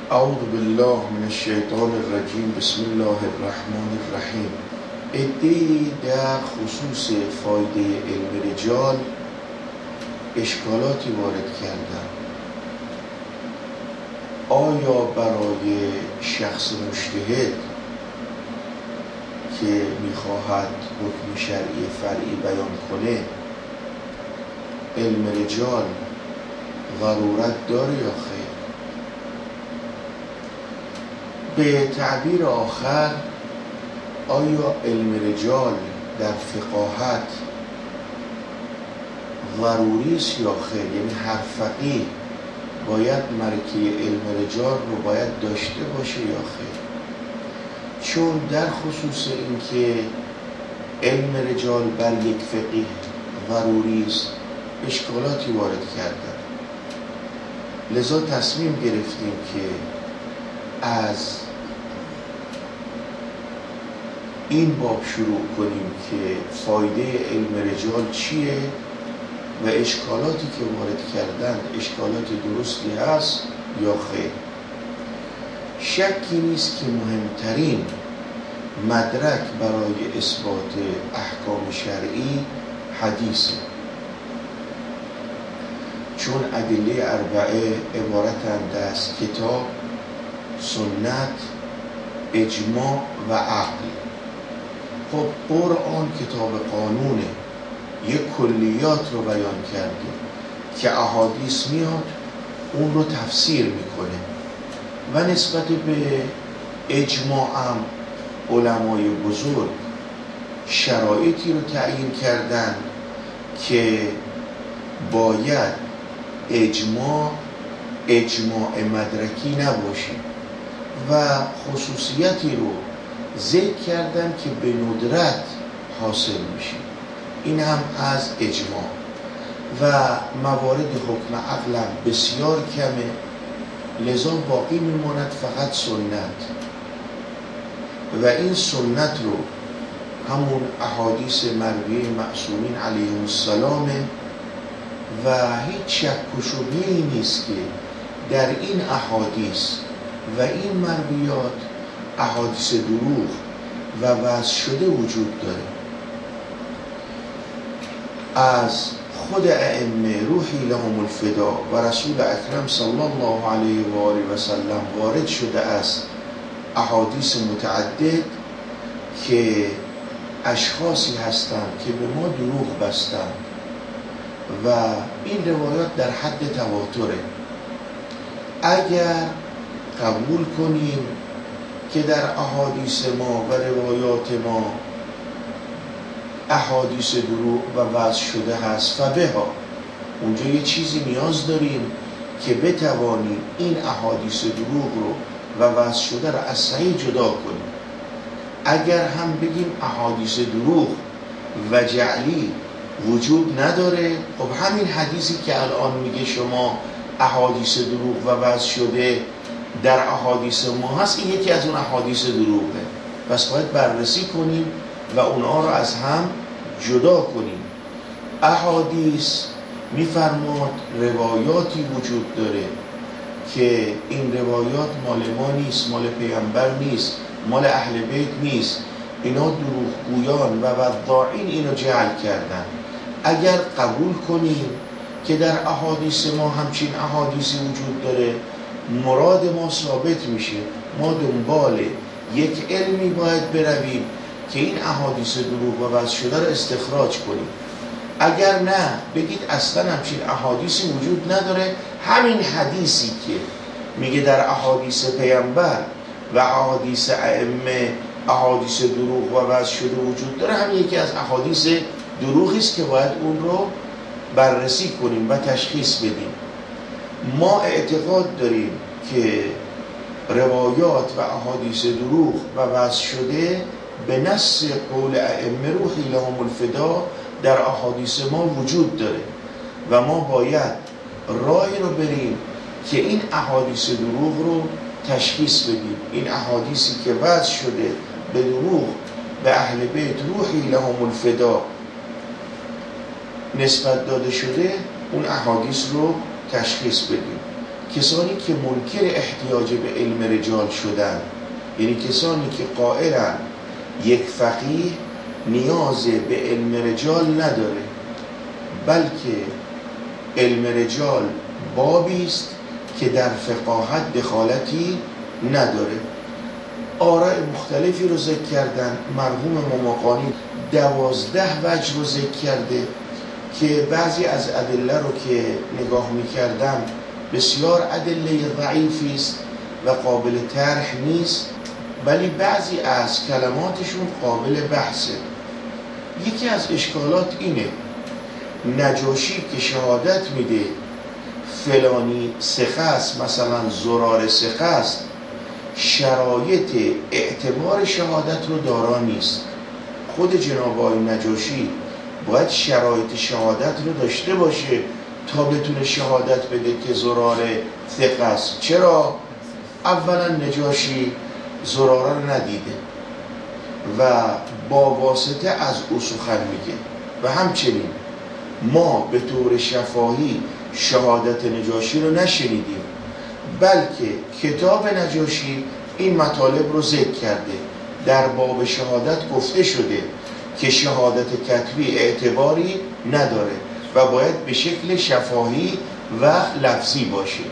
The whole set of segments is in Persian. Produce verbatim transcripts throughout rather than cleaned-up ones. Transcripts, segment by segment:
اعوذ بالله من الشیطان الرجیم. بسم الله الرحمن الرحیم. عده‌ای در خصوص فایده علم رجال اشکالاتی وارد کردن. آیا برای شخص مجتهد که میخواهد حکم شرعی فرعی بیان کنه علم رجال ضرورت داره یا خیر؟ به تعبیر آخر، آیا علم رجال در فقاهت ضروری است یا خیر؟ یعنی هر فقیه باید ملکه علم رجال رو باید داشته باشه یا خیر؟ چون در خصوص اینکه علم رجال بر یک فقیه ضروری است اشکالاتی وارد کردن. لذا تصمیم گرفتیم که از این باب شروع کنیم که فایده علم رجال چیه و اشکالاتی که وارد کردن اشکالات درستی هست یا خیر. شکی نیست که مهمترین مدرک برای اثبات احکام شرعی حدیثه، چون ادله اربعه عبارتند از کتاب، سنت، اجماع و عقل. خب قرآن کتاب قانونه، یک کلیات رو بیان کرده که احادیث میاد اون رو تفسیر میکنه و نسبت به اجماع هم علمای بزرگ شرایطی رو تعیین کردن که باید اجماع اجماع مدرکی نباشه و خصوصیتی رو ذکر کردن که به ندرت حاصل میشه. این هم از اجماع و موارد حکم عقل بسیار کمه، لذا باقی میماند فقط سنت و این سنت رو همون احادیث مرویه معصومین علیهم السلام و هیچ شک و شبهه‌ای نیست که در این احادیث و این مرویات احادیث دروغ و وضع شده وجود داره. از خود ائمه روحی لهم الفدا و رسول اکرم صلی الله علیه و آله و سلم وارد شده است احادیث متعدد که اشخاصی هستند که به ما دروغ بستند و این روایات در حد تواتره. اگر قبول کنیم که در احادیث ما و روایات ما احادیث دروغ و وضع شده هست فبها، اونجا یه چیزی نیاز داریم که بتوانیم این احادیث دروغ رو و وضع شده رو از صحیح جدا کنیم. اگر هم بگیم احادیث دروغ و جعلی وجود نداره، خب همین حدیثی که الان میگه شما احادیث دروغ و وضع شده در احادیث ما هست، این یکی از اون احادیث دروغه، پس باید بررسی کنیم و اونها رو از هم جدا کنیم. احادیث میفرماد روایاتی وجود داره که این روایات مال ما نیست، مال پیامبر نیست، مال اهل بیت نیست، اینا دروغگویان و وضاعین اینو جعل کردن. اگر قبول کنیم که در احادیث ما همچین احادیثی وجود داره، مراد ما ثابت میشه، ما دنبال یک علمی باید برویم که این احادیث دروغ و وضع شده رو استخراج کنیم. اگر نه بگید اصلا همچین احادیثی وجود نداره، همین حدیثی که میگه در احادیث پیامبر و احادیث ائمه احادیث دروغ و وضع شده وجود داره، هم یکی از احادیث دروغی است که باید اون رو بررسی کنیم و تشخیص بدیم. ما اعتقاد داریم که روایات و احادیث دروغ و وضع شده به نص قول ائمه روحی لهم الفدا در احادیث ما وجود داره و ما باید راهی رو بریم که این احادیث دروغ رو تشخیص بدیم. این احادیثی که وضع شده به دروغ به اهل بیت روحی لهم الفدا نسبت داده شده، اون احادیث رو تشخیص بدیم. کسانی که منکر احتیاج به علم رجال شدن، یعنی کسانی که قائلن یک فقیه نیاز به علم رجال نداره، بلکه علم رجال بابی است که در فقاهت دخالتی نداره. آراء مختلفی رو ذکر کردن. مرحوم مماقانی دوازده وجه رو ذکر کرده که بعضی از ادله رو که نگاه می‌کردم بسیار ادله ضعیفی است و قابل طرح نیست، ولی بعضی از کلماتشون قابل بحثه. یکی از اشکالات اینه نجاشی که شهادت میده فلانی ثقه است، مثلا زرار ثقه است، شرایط اعتبار شهادت رو دارا نیست. خود جناب آقای نجاشی باید شرایط شهادت رو داشته باشه تا بتونه شهادت بده که زرار ثقه است. چرا؟ اولا نجاشی زراره رو ندیده و با واسطه از او سخن میگه و همچنین ما به طور شفاهی شهادت نجاشی رو نشنیدیم، بلکه کتاب نجاشی این مطالب رو ذکر کرده. در باب شهادت گفته شده که شهادت کتبی اعتباری نداره و باید به شکل شفاهی و لفظی باشه.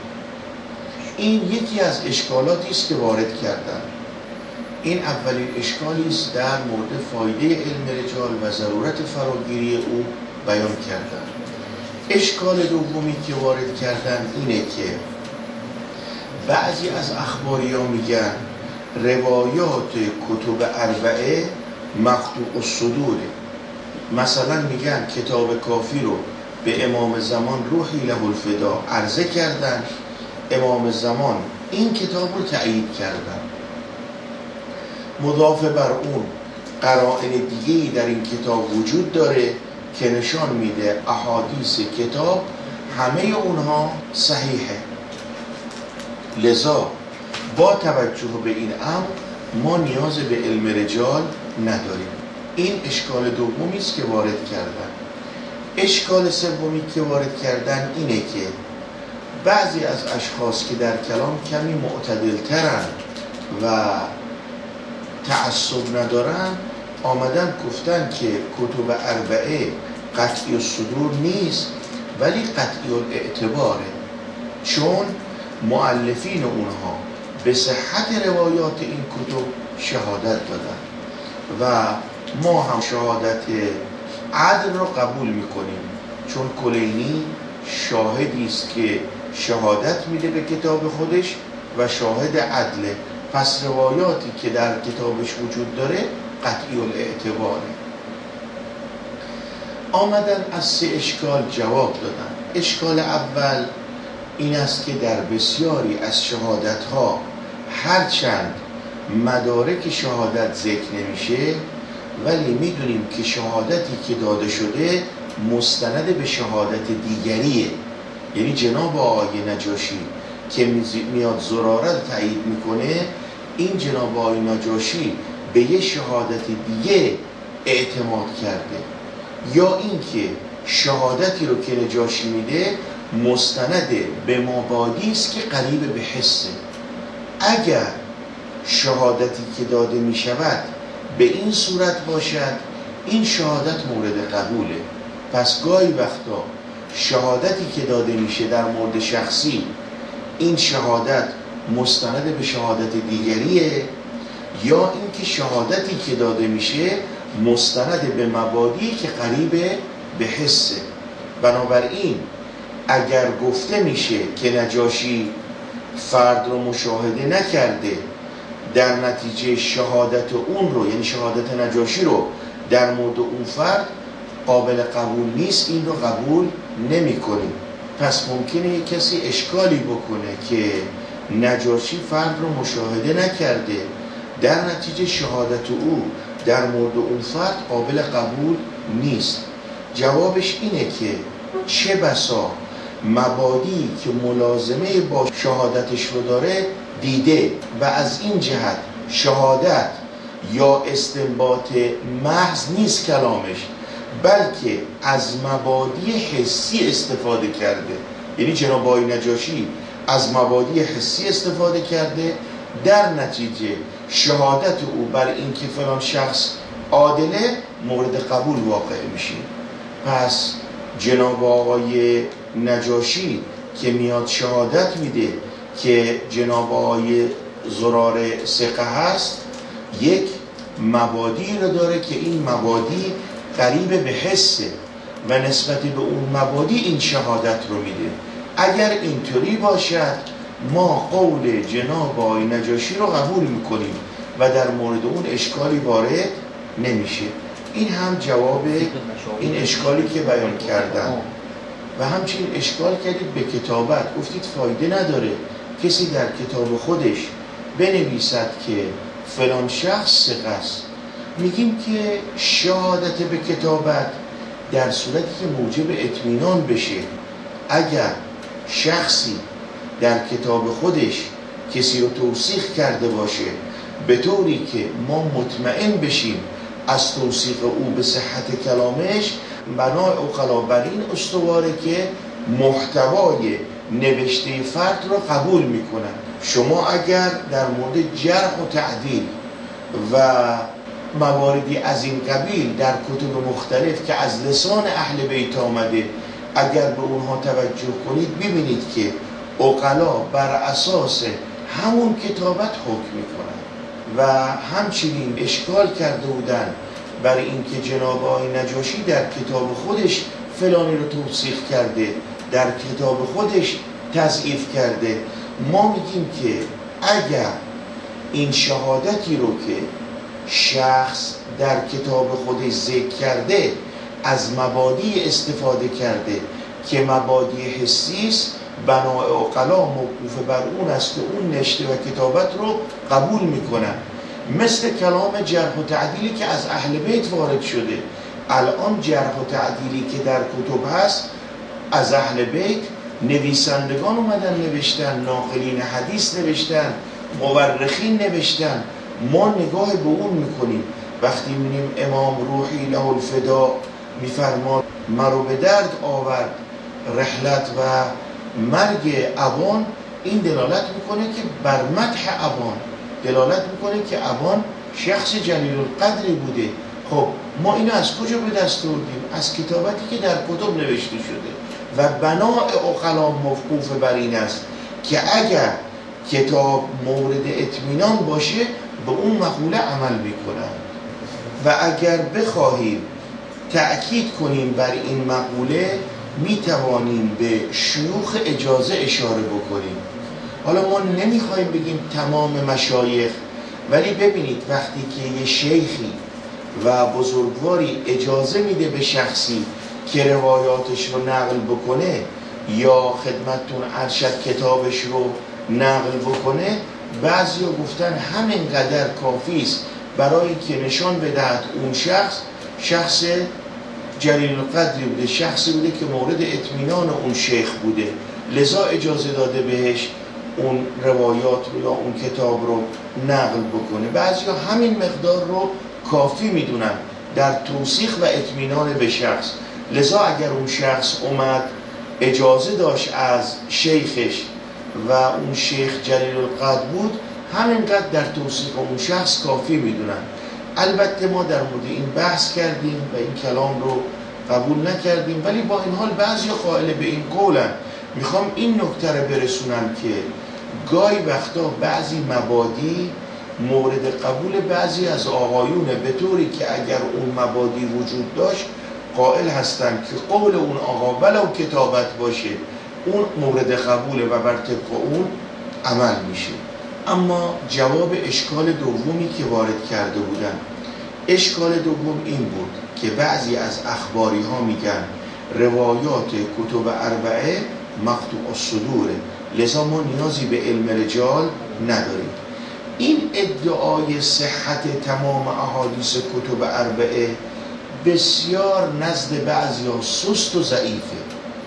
این یکی از اشکالاتی است که وارد کردن. این اولین اشکالی است در مورد فایده علم رجال و ضرورت فراگیری او بیان کردن. اشکال دومی که وارد کردن اینه که بعضی از اخباری‌ها میگن روایات کتب اربعه مقطوع الصدوره. مثلا میگن کتاب کافی رو به امام زمان روحی له الفدا عرضه کردن، امام زمان این کتاب رو تأیید کردن. مضاف بر اون قرائن دیگه‌ای در این کتاب وجود داره که نشان میده احادیث کتاب همه اونها صحیحه. لذا با توجه به این امر ما نیاز به علم رجال نداریم. این اشکال دومی است که وارد کردن. اشکال سومی که وارد کردن اینه که بعضی از اشخاص که در کلام کمی معتدل‌ترن و تعصب ندارن آمدن گفتن که کتب اربعه قطعی الصدور نیست ولی قطعی الاعتباره، چون مؤلفین اونها به صحت روایات این کتب شهادت دادن و ما هم شهادت عدل رو قبول میکنیم، چون کلینی شاهدی است که شهادت میده به کتاب خودش و شاهد عدله، پس روایاتی که در کتابش وجود داره قطعی الاعتباره. آمدن از سه اشکال جواب دادن. اشکال اول این است که در بسیاری از شهادت‌ها هرچند مدارک شهادت ذکر نمیشه ولی میدونیم که شهادتی که داده شده مستند به شهادت دیگریه. یعنی جناب آقای نجاشی که میاد زراره رو تایید میکنه، این جناب آقای نجاشی به یه شهادت دیگه اعتماد کرده، یا اینکه شهادتی رو که نجاشی میده مستند به مبادی است که قریب به حسه. اگر شهادتی که داده میشود به این صورت باشد این شهادت مورد قبوله. پس گاهی وقتا شهادتی که داده میشه در مورد شخصی این شهادت مستند به شهادت دیگریه، یا اینکه شهادتی که داده میشه مستند به مبادی که قریب به حسه. بنابراین اگر گفته میشه که نجاشی فرد رو مشاهده نکرده، در نتیجه شهادت اون رو، یعنی شهادت نجاشی رو در مورد اون فرد قابل قبول نیست، این رو قبول نمی کنیم. پس ممکنه یک کسی اشکالی بکنه که نجاشی فرد رو مشاهده نکرده، در نتیجه شهادت او در مورد اون فرد قابل قبول نیست. جوابش اینه که چه بسا مبادی که ملازمه با شهادتش رو داره دیده و از این جهت شهادت یا استنباط محض نیست کلامش، بلکه از مبادی حسی استفاده کرده. یعنی جناب آقای نجاشی از مبادی حسی استفاده کرده، در نتیجه شهادت او بر این که فلان شخص عادله مورد قبول واقع میشه. پس جناب آقای نجاشی که میاد شهادت میده که جناب آقای زراره ثقه هست، یک مبادی رو داره که این مبادی قریب به حسه و نسبت به اون مبادی این شهادت رو میده. اگر اینطوری باشد ما قول جناب آقای نجاشی رو قبول میکنیم و در مورد اون اشکالی وارد نمیشه. این هم جواب این اشکالی که بیان کردم. و همچنین اشکال کردید به کتابت، گفتید فایده نداره کسی در کتاب خودش بنویسد که فلان شخص ثقه است. میگیم که شهادت به کتابت در صورتی که موجب اطمینان بشه. اگر شخصی در کتاب خودش کسی رو توثیق کرده باشه به طوری که ما مطمئن بشیم از توثیق او به صحت کلامش، بنای عقلا بر این استواره که محتوای نوشته فرد رو قبول میکنن. شما اگر در مورد جرح و تعدیل و مواردی از این قبیل در کتب مختلف که از لسان اهل بیت آمده اگر به اونها توجه کنید ببینید که عقلا بر اساس همون کتابت حکم میکنن. و همچنین اشکال کرده بودن بر این که جناب آقای نجاشی در کتاب خودش فلانی رو توثیق کرده، در کتاب خودش تضعیف کرده. ما میگیم که اگر این شهادتی رو که شخص در کتاب خودش ذکر کرده از مبادی استفاده کرده که مبادی حسی است، بنای عقلا موقوف بر اون است که اون نشته و کتابت رو قبول میکنن. مثل کلام جرح و تعدیلی که از اهل بیت وارد شده. الان جرح و تعدیلی که در کتب هست از اهل بیت نویسندگان اومدن نوشتن، ناقلین حدیث نوشتن، مورخین نوشتن. ما نگاه به اون میکنیم. وقتی میبینیم امام روحی له الفدا میفرماد مرو به درد آورد رحلت و مرگ ابان، این دلالت میکنه که بر مدح ابان، دلالت میکنه که ابان شخص جلیل القدری بوده. خب ما اینو از کجا به دست آوردیم؟ از کتابتی که در کتب نوشته شده و بنای عقلا موقوف بر این است که اگر کتاب مورد اطمینان باشه به اون مقوله عمل میکنن. و اگر بخواهیم تأکید کنیم بر این مقوله میتوانیم به شیوخ اجازه اشاره بکنیم. حالا ما نمیخوایم بگیم تمام مشایخ، ولی ببینید وقتی که یه شیخی و بزرگواری اجازه میده به شخصی که روایاتش رو نقل بکنه یا خدمتتون ارشد کتابش رو نقل بکنه، بعضی ها گفتن همین قدر کافی است برای که نشان بدهد اون شخص شخص جلیل القدری بوده، شخصی بوده که مورد اطمینان اون شیخ بوده، لذا اجازه داده بهش اون روایات رو یا اون کتاب رو نقل بکنه. بعضی ها همین مقدار رو کافی میدونن در توثیق و اطمینان به شخص. لذا اگر اون شخص اومد اجازه داشت از شیخش و اون شیخ جلیل القدر بود، همینقدر در توثیق اون شخص کافی میدونن. البته ما در مورد این بحث کردیم و این کلام رو قبول نکردیم، ولی با این حال بعضی قائل به این قولن. میخوام این نکته رو برسونم که گاهی وقتا بعضی مبادی مورد قبول بعضی از آقایونه به طوری که اگر اون مبادی وجود داشت قائل هستن که قول اون آقا ولو کتابت باشه اون مورد قبوله و بر طبق اون عمل میشه. اما جواب اشکال دومی که وارد کرده بودن، اشکال دوم این بود که بعضی از اخباری ها میگن روایات کتب اربعه مقطوع الصدوره، لذا ما نیازی به علم رجال نداریم. این ادعای صحت تمام احادیث کتب اربعه بسیار نزد بعضی ها سست و ضعیفه.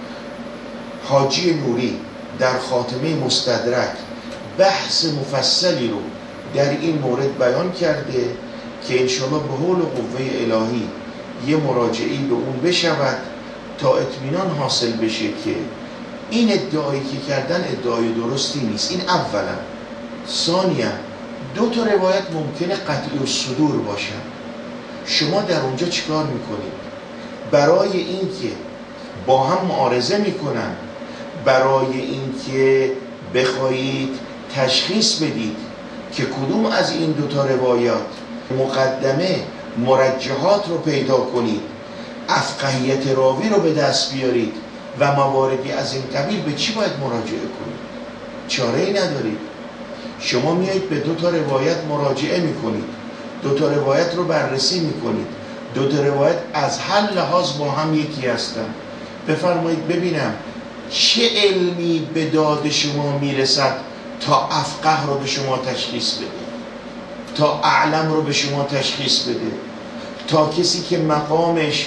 حاجی نوری در خاتمه مستدرک بحث مفصلی رو در این مورد بیان کرده که انشاءالله به حول و قوه الهی یه مراجعی به اون بشود تا اطمینان حاصل بشه که این ادعایی که کردن ادعای درستی نیست. این اولا. ثانیا دو تا روایت ممکنه قطعی الصدور باشن. شما در اونجا چیکار میکنید؟ برای اینکه با هم معارضه میکنن، برای اینکه بخواهید تشخیص بدید که کدوم از این دو تا روایات مقدمه مرجحات رو پیدا کنید، افقهیت راوی رو به دست بیارید و مواردی از این قبیل، به چی باید مراجعه کنید؟ چاره ای ندارید. شما میایید به دو تا روایت مراجعه میکنید، دو تا روایت رو بررسی میکنید، دو تا روایت از هر لحاظ با هم یکی هستن. بفرمایید ببینم چه علمی به داد شما میرسد تا افقه رو به شما تشخیص بده، تا اعلم رو به شما تشخیص بده، تا کسی که مقامش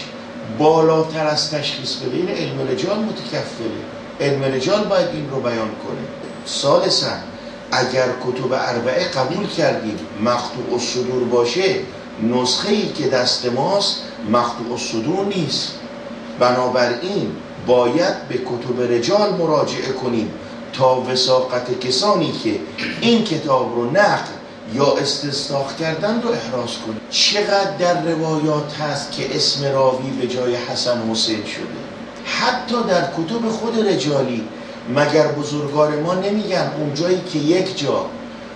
بالاتر از تشخیص بده. این علم رجال متکفله، علم رجال باید این رو بیان کنه. ثالثاً اگر کتب اربعه قبول کردیم مقطوع الصدور باشه، نسخه ای که دست ماست مقطوع الصدور نیست. بنابراین باید به کتب رجال مراجعه کنیم تا وثاقت کسانی که این کتاب رو نقل یا استنساخ کردن رو احراز کنیم. چقدر در روایات هست که اسم راوی به جای حسن حسین شده؟ حتی در کتب خود رجالی مگر بزرگان ما نمیگن اون جایی که یک جا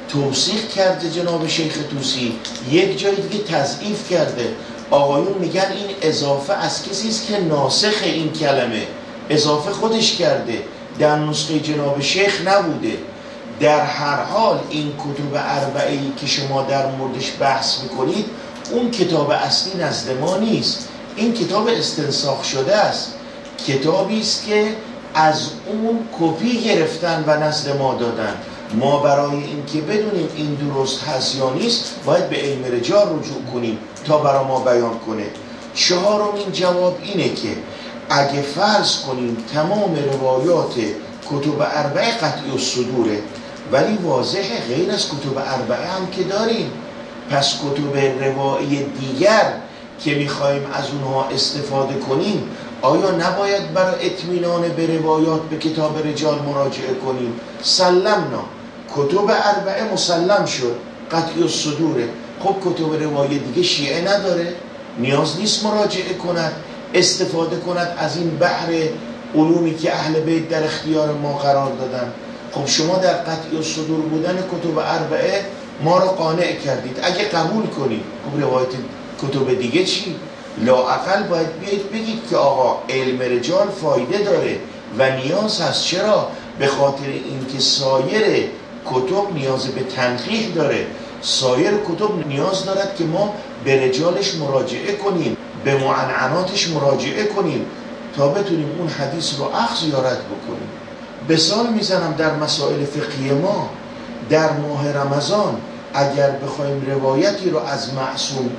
توثیق کرده جناب شیخ طوسی، یک جایی دیگه تضعیف کرده، آقایون میگن این اضافه از کسی است که ناسخ این کلمه، اضافه خودش کرده، در نسخه جناب شیخ نبوده. در هر حال این کتب اربعه‌ای که شما در موردش بحث میکنید اون کتاب اصلی نزد ما نیست، این کتاب استنساخ شده است، کتابی است که از اون کپی گرفتن و نزد ما دادن. ما برای اینکه بدونیم این درست هست یا نیست باید به علم رجال رجوع کنیم تا برای ما بیان کنه. چهارمین جواب اینه که اگه فرض کنیم تمام روایات کتب اربعه قطعی الصدوره، ولی واضحه غیر از کتب اربعه هم که داریم، پس کتب روایی دیگر که میخوایم از اونها استفاده کنیم آیا نباید برای اطمینان به روایات به کتاب رجال مراجعه کنیم؟ سلمنا، کتب اربعه مسلم شد قطعی الصدوره. خب کتب روایی دیگه شیعه نداره، نیاز نیست مراجعه کند، استفاده کند از این بحر علومی که اهل بیت در اختیار ما قرار دادن. خب شما در قطعی الصدور بودن کتب اربعه ما رو قانع کردید. اگه قبول کنید خب روایت کتب دیگه چی؟ لااقل باید بیایید بگید که آقا علم رجال فایده داره و نیاز هست. چرا؟ به خاطر اینکه سایر کتب نیاز به تنقیح داره، سایر کتب نیاز دارد که ما به رجالش مراجعه کنیم، به معنعناتش مراجعه کنیم تا بتونیم اون حدیث رو اخذ یا رد بکنیم. مثال میزنم در مسائل فقهی ما در ماه رمضان اگر بخوایم روایتی رو از معصوم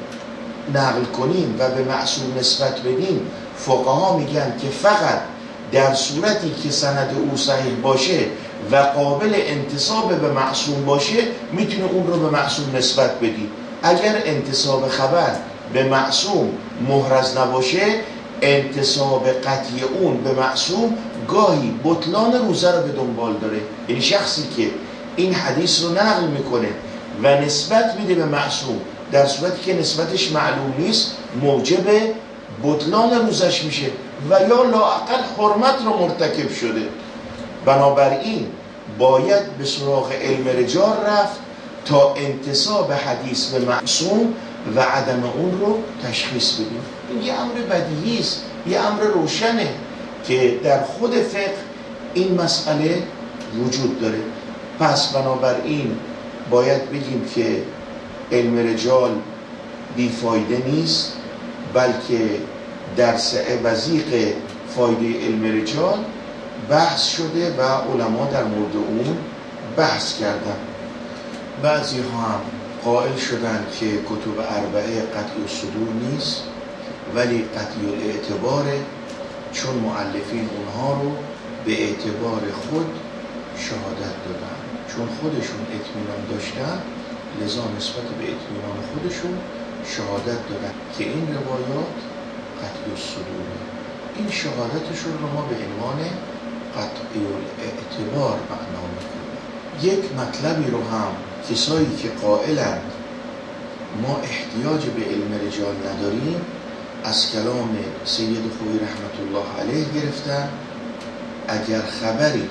نقل کنیم و به معصوم نسبت بدیم، فقها میگن که فقط در صورتی که سند او صحیح باشه و قابل انتساب به معصوم باشه میتونه اون رو به معصوم نسبت بدی. اگر انتساب خبر به معصوم محرز نباشه، انتساب قطعی اون به معصوم گاهی بطلان روزه رو به دنبال داره. یعنی شخصی که این حدیث رو نقل میکنه و نسبت میده به معصوم در صورتی که نسبتش معلوم نیست موجب بطلان روزش میشه و یا لااقل حرمت رو مرتکب شده. بنابراین باید به سراغ علم رجال رفت تا انتساب حدیث به معصوم و عدم اون رو تشخیص بدیم. این یه امر بدیهی است، یه امر روشنه که در خود فقه این مسئله وجود داره. پس بنابراین باید بگیم که علم رجال بیفایده نیست، بلکه در سعه وزیق فایده علم رجال بحث شده و علما در مورد اون بحث کردن. بعضی ها هم قائل شدن که کتب اربعه قطعی الصدور نیست ولی قطعی الاعتباره، چون مؤلفین اونها رو به اعتبار خود شهادت دادن، چون خودشون اطمینان داشتن لذا نسبت به اطمینان خودشون شهادت دادن که این روایات قطعی الصدوره. این شهادتشون رو ما به عنوان قطعی الاعتبار معنا میکنه. یک مطلبی رو هم کسایی که قائلند ما احتیاج به علم رجال نداریم از کلام سید خویی رحمت الله علیه گرفتن. اگر خبری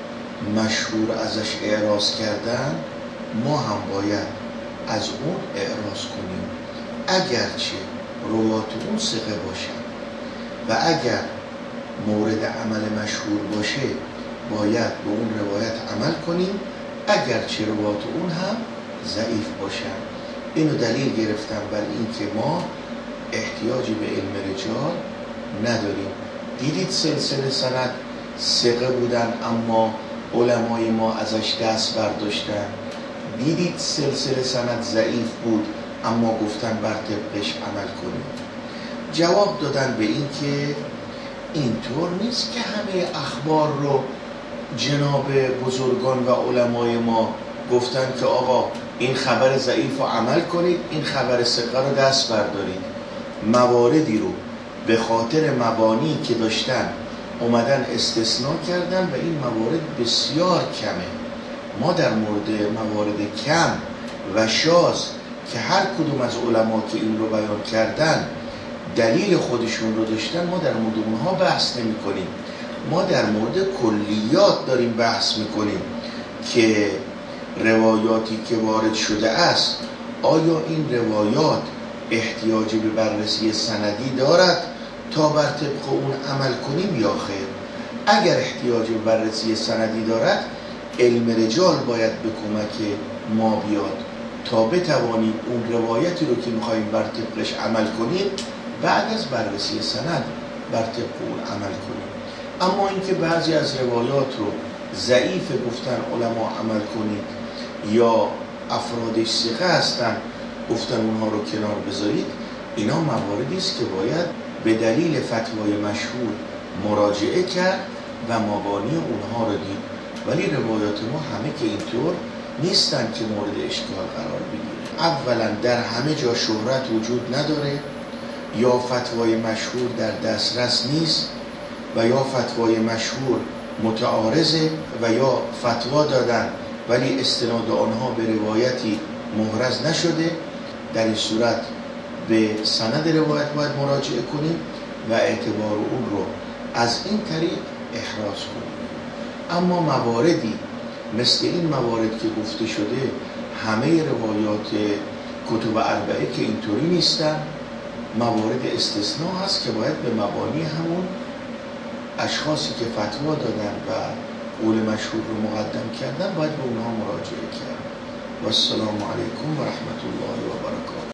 مشهور ازش اعراض کردن ما هم باید از اون اعراض کنیم، اگرچه روات اون ثقه باشن، و اگر مورد عمل مشهور باشه باید به اون روایت عمل کنیم، اگرچه روات اون هم ضعیف باشن. اینو دلیل گرفتم بر این که ما احتیاجی به علم رجال نداریم. دیدید سلسله سند ثقه بودن اما علمای ما ازش دست برداشتن. دیدید سلسله سند ضعیف بود اما گفتن بر طبقش عمل کنیم. جواب دادن به این که اینطور نیست که همه اخبار رو جناب بزرگان و علمای ما گفتن که آقا این خبر ضعیف رو عمل کنید، این خبر ثقه رو دست بردارید. مواردی رو به خاطر مبانی که داشتن اومدن استثناء کردن و این موارد بسیار کمه. ما در مورد موارد کم و شاذ که هر کدوم از علما که این رو بیان کردن دلیل خودشون رو داشتن، ما در مورد اونها بحث نمی کنیم. ما در مورد کلیات داریم بحث میکنیم که روایاتی که وارد شده است آیا این روایات احتیاجی به بررسی سندی دارد تا بر طبق اون عمل کنیم یا خیر. اگر احتیاج به بررسی سندی دارد علم رجال باید به کمک ما بیاد تا بتوانیم اون روایتی رو که میخواییم بر طبقش عمل کنیم بعد از بررسی سند بر طبق اون عمل کنیم. اما اینکه بعضی از روایات رو ضعیف گفتن علما عمل کنید یا افرادش ثقه هستن گفتن اونها رو کنار بذارید، اینا مواردی است که باید به دلیل فتوای مشهور مراجعه کرد و مبانی اونها رو دید. ولی روایات ما همه که اینطور نیستن که مورد اشکال قرار بگیره. اولا در همه جا شهرت وجود نداره، یا فتوای مشهور در دسترس نیست و یا فتوای مشهور متعارضه و یا فتوا دادن ولی استناد آنها به روایتی محرز نشده. در این صورت به سند روایت باید مراجعه کنیم و اعتبار اون رو از این طریق احراز کنیم. اما مواردی مثل این موارد که گفته شده همه روایات کتب اربعه که اینطوری نیستن، موارد استثناء هست که باید به مبانی همون اشخاصی که فتوا دادن و قول مشهور رو مقدم کردن باید به اونها مراجعه کرد. و السلام علیکم و رحمت الله و برکاته.